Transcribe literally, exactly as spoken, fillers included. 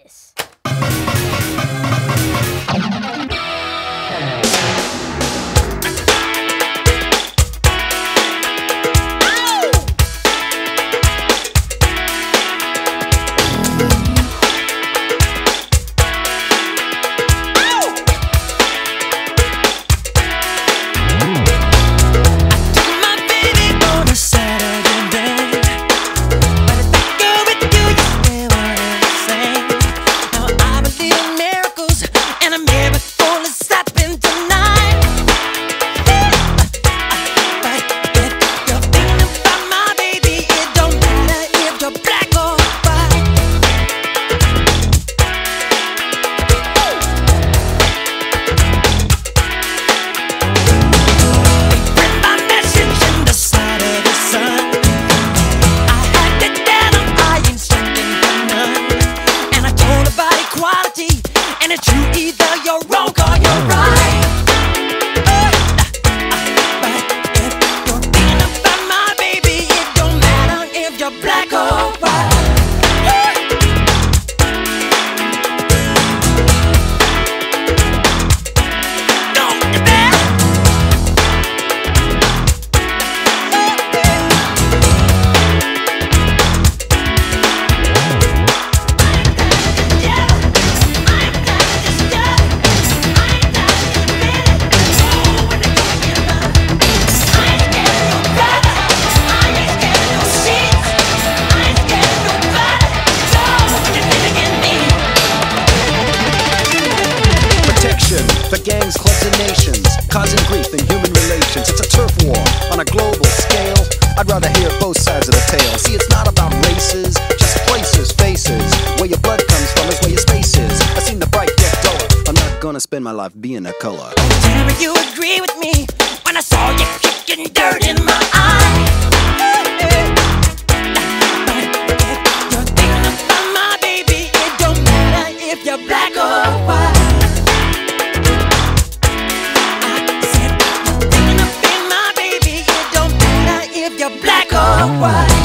this. And it's true, either you're wrong or you're right. But if you're thinking about my baby, it don't matter if you're black or white. Don't do that. For gangs, clubs, and nations, causing grief in human relations. It's a turf war on a global scale. I'd rather hear both sides of the tale. See, it's not about races, just places, faces. Where your blood comes from is where your space is. I've seen the bright get duller. I'm not gonna spend my life being a color. Tell me you agree with me when I saw you kicking dirt in my eye. But if you're thinking about my baby, it don't matter if you're black or white. Black or white.